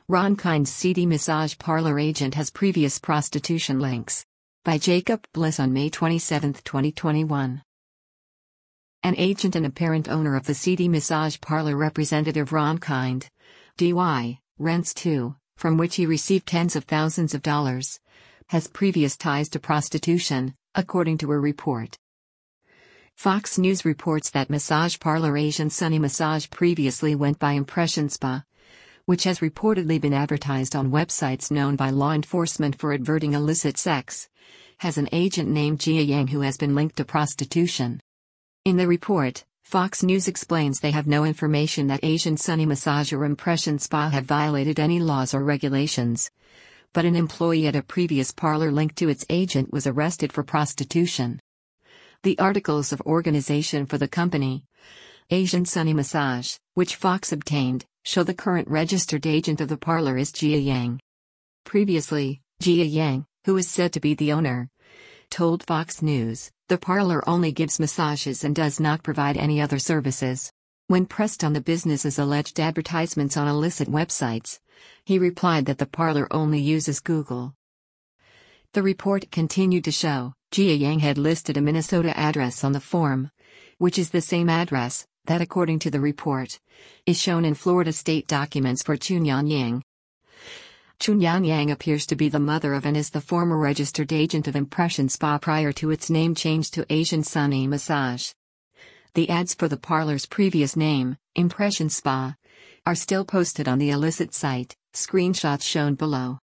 Ron Kind's seedy massage parlor agent has previous prostitution links. By Jacob Bliss on May 27, 2021. An agent and apparent owner of the seedy massage parlor Representative Ron Kind, DY, rents to, from which he received tens of thousands of dollars, has previous ties to prostitution, according to a report. Fox News reports that massage parlor agent Sunny Massage previously went by Impression Spa, which has reportedly been advertised on websites known by law enforcement for adverting illicit sex, has an agent named Jia Yang who has been linked to prostitution. In the report, Fox News explains they have no information that Asian Sunny Massage or Impression Spa have violated any laws or regulations, but an employee at a previous parlor linked to its agent was arrested for prostitution. The articles of organization for the company, Asian Sunny Massage, which Fox obtained, show the current registered agent of the parlor is Jia Yang. Previously, Jia Yang, who is said to be the owner, told Fox News, "The parlor only gives massages and does not provide any other services." When pressed on the business's alleged advertisements on illicit websites, he replied that the parlor only uses Google. The report continued to show, Jia Yang had listed a Minnesota address on the form, which is the same address that, according to the report, is shown in Florida state documents for Chunyan Yang. Chunyan Yang appears to be the mother of and is the former registered agent of Impression Spa prior to its name change to Asian Sunny Massage. The ads for the parlor's previous name, Impression Spa, are still posted on the illicit site, screenshots shown below.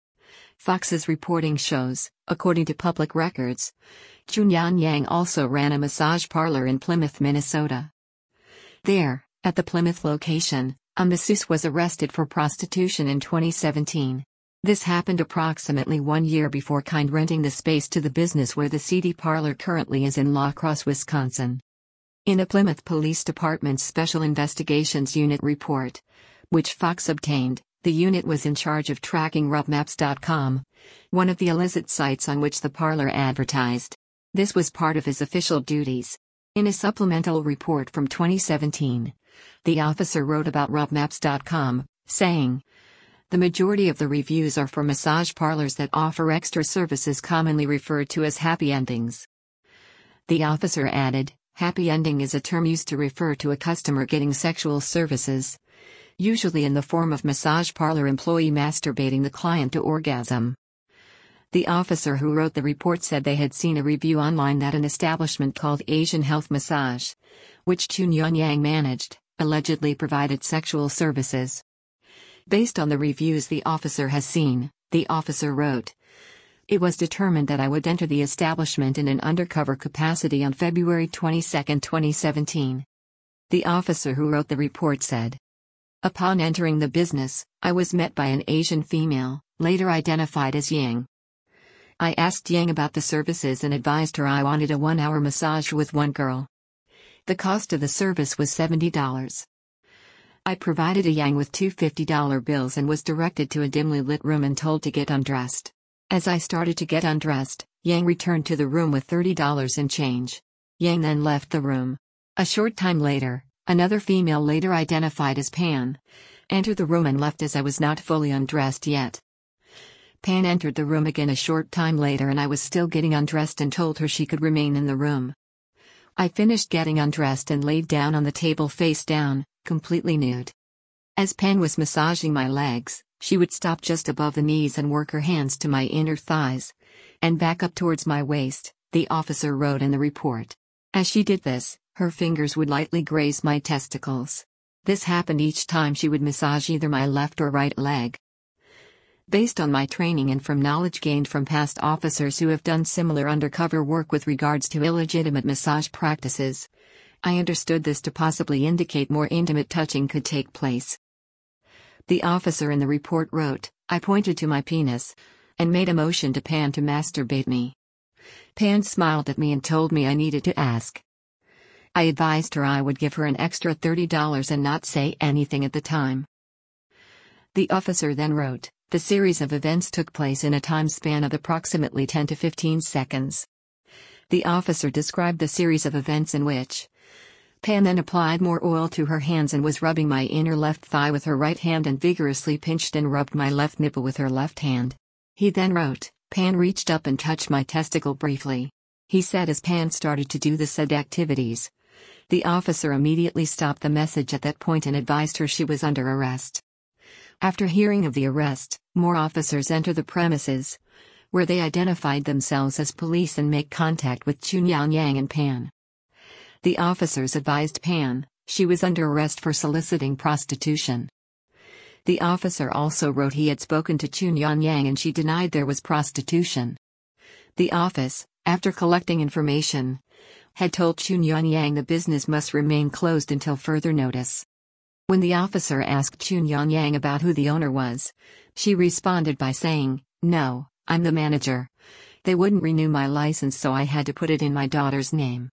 Fox's reporting shows, according to public records, Chunyan Yang also ran a massage parlor in Plymouth, Minnesota. There, at the Plymouth location, a masseuse was arrested for prostitution in 2017. This happened approximately 1 year before Kind renting the space to the business where the seedy parlor currently is in La Crosse, Wisconsin. In a Plymouth Police Department's Special Investigations Unit report, which Fox obtained, the unit was in charge of tracking rubmaps.com, one of the illicit sites on which the parlor advertised. This was part of his official duties. In a supplemental report from 2017, the officer wrote about rubmaps.com, saying, "The majority of the reviews are for massage parlors that offer extra services commonly referred to as happy endings." The officer added, "Happy ending is a term used to refer to a customer getting sexual services, usually in the form of massage parlor employee masturbating the client to orgasm." The officer who wrote the report said they had seen a review online that an establishment called Asian Health Massage, which Chunyan Yang managed, allegedly provided sexual services. Based on the reviews the officer has seen, the officer wrote, "It was determined that I would enter the establishment in an undercover capacity on February 22, 2017. The officer who wrote the report said, "Upon entering the business, I was met by an Asian female, later identified as Yang. I asked Yang about the services and advised her I wanted a 1-hour massage with one girl. The cost of the service was $70. I provided a Yang with two $50 bills and was directed to a dimly lit room and told to get undressed. As I started to get undressed, Yang returned to the room with $30 in change. Yang then left the room. A short time later, another female later identified as Pan entered the room and left as I was not fully undressed yet. Pan entered the room again a short time later and I was still getting undressed and told her she could remain in the room. I finished getting undressed and laid down on the table face down, completely nude. As Pan was massaging my legs, she would stop just above the knees and work her hands to my inner thighs and back up towards my waist," the officer wrote in the report. As she did this, her fingers would lightly graze my testicles. This happened each time she would massage either my left or right leg. Based on my training and from knowledge gained from past officers who have done similar undercover work with regards to illegitimate massage practices, I understood this to possibly indicate more intimate touching could take place. The officer in the report wrote, "I pointed to my penis and made a motion to Pan to masturbate me. Pan smiled at me and told me I needed to ask. I advised her I would give her an extra $30 and not say anything at the time." The officer then wrote, "The series of events took place in a time span of approximately 10 to 15 seconds. The officer described the series of events in which Pan then applied more oil to her hands and was rubbing my inner left thigh with her right hand and vigorously pinched and rubbed my left nipple with her left hand. He then wrote, Pan reached up and touched my testicle briefly. He said as Pan started to do the said activities. The officer immediately stopped the message at that point and advised her she was under arrest. After hearing of the arrest, more officers enter the premises, where they identified themselves as police and make contact with Chunyan Yang and Pan. The officers advised Pan she was under arrest for soliciting prostitution. The officer also wrote he had spoken to Chunyan Yang and she denied there was prostitution. The office, after collecting information, had told Chunyan Yang the business must remain closed until further notice. When the officer asked Chunyan Yang about who the owner was, she responded by saying, "No, I'm the manager. They wouldn't renew my license, so I had to put it in my daughter's name."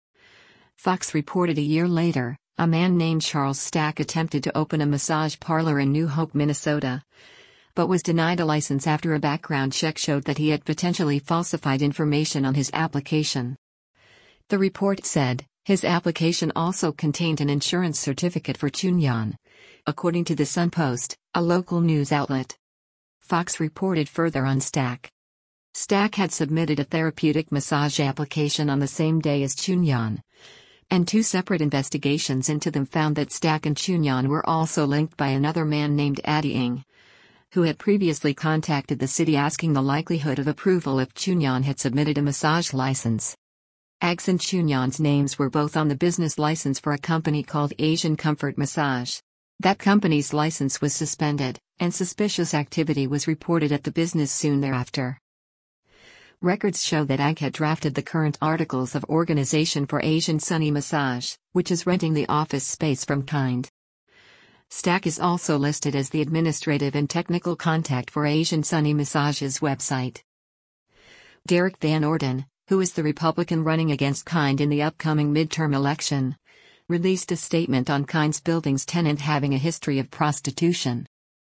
Fox reported a year later, a man named Charles Stack attempted to open a massage parlor in New Hope, Minnesota, but was denied a license after a background check showed that he had potentially falsified information on his application. The report said, his application also contained an insurance certificate for Chunyan, according to the Sun Post, a local news outlet. Fox reported further on Stack. Stack had submitted a therapeutic massage application on the same day as Chunyan, and two separate investigations into them found that Stack and Chunyan were also linked by another man named Adi Ng, who had previously contacted the city asking the likelihood of approval if Chunyan had submitted a massage license. Ag's and Chunyan's names were both on the business license for a company called Asian Comfort Massage. That company's license was suspended, and suspicious activity was reported at the business soon thereafter. Records show that Ag had drafted the current articles of organization for Asian Sunny Massage, which is renting the office space from Kind. Stack is also listed as the administrative and technical contact for Asian Sunny Massage's website. Derek Van Orden, who is the Republican running against Kind in the upcoming midterm election, released a statement on Kind's building's tenant having a history of prostitution.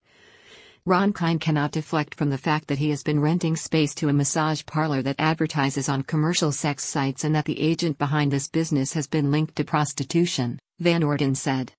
Ron Kind cannot deflect from the fact that he has been renting space to a massage parlor that advertises on commercial sex sites and that the agent behind this business has been linked to prostitution, Van Orden said.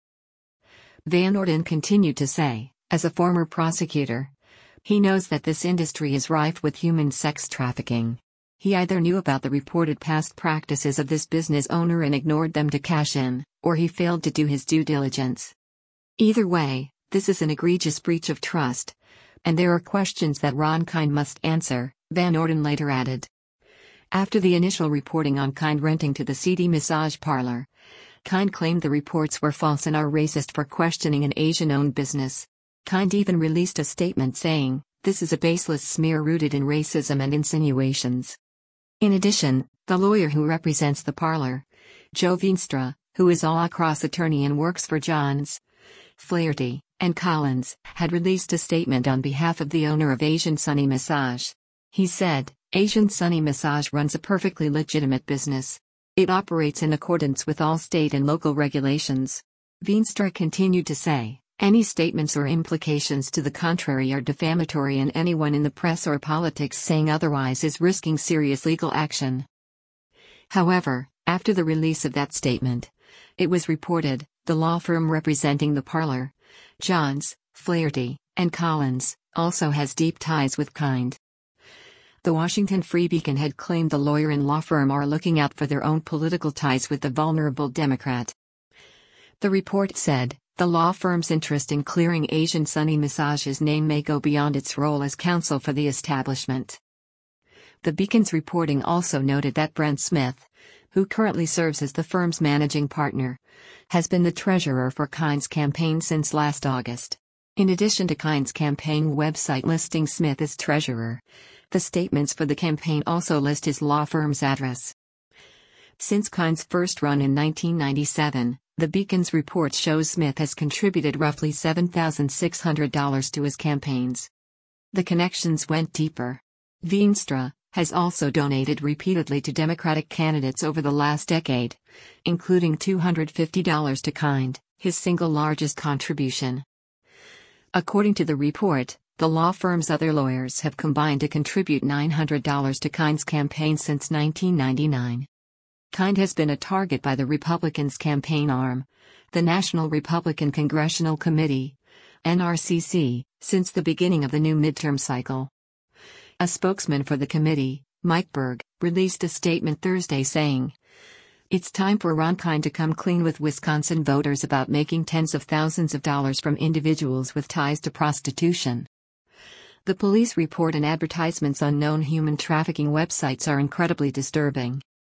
Van Orden continued to say, as a former prosecutor, he knows that this industry is rife with human sex trafficking. He either knew about the reported past practices of this business owner and ignored them to cash in, or he failed to do his due diligence. Either way, this is an egregious breach of trust, and there are questions that Ron Kind must answer, Van Orden later added. After the initial reporting on Kind renting to the seedy massage parlor, Kind claimed the reports were false and are racist for questioning an Asian-owned business. Kind even released a statement saying, "This is a baseless smear rooted in racism and insinuations." In addition, the lawyer who represents the parlor, Joe Veenstra, who is a law-cross attorney and works for Johns, Flaherty, and Collins, had released a statement on behalf of the owner of Asian Sunny Massage. He said, Asian Sunny Massage runs a perfectly legitimate business. It operates in accordance with all state and local regulations. Veenstra continued to say, any statements or implications to the contrary are defamatory, and anyone in the press or politics saying otherwise is risking serious legal action. However, after the release of that statement, it was reported, the law firm representing the parlor, Johns, Flaherty, and Collins, also has deep ties with Kind. The Washington Free Beacon had claimed the lawyer and law firm are looking out for their own political ties with the vulnerable Democrat. The report said, the law firm's interest in clearing Asian Sunny Massage's name may go beyond its role as counsel for the establishment. The Beacon's reporting also noted that Brent Smith, who currently serves as the firm's managing partner, has been the treasurer for Kind's campaign since last August. In addition to Kind's campaign website listing Smith as treasurer, the statements for the campaign also list his law firm's address. Since Kind's first run in 1997, the Beacon's report shows Smith has contributed roughly $7,600 to his campaigns. The connections went deeper. Veenstra has also donated repeatedly to Democratic candidates over the last decade, including $250 to Kind, his single largest contribution. According to the report, the law firm's other lawyers have combined to contribute $900 to Kind's campaign since 1999. Kind has been a target by the Republicans' campaign arm, the National Republican Congressional Committee, NRCC, since the beginning of the new midterm cycle. A spokesman for the committee, Mike Berg, released a statement Thursday saying, "It's time for Ron Kind to come clean with Wisconsin voters about making tens of thousands of dollars from individuals with ties to prostitution. The police report and advertisements on known human trafficking websites are incredibly disturbing.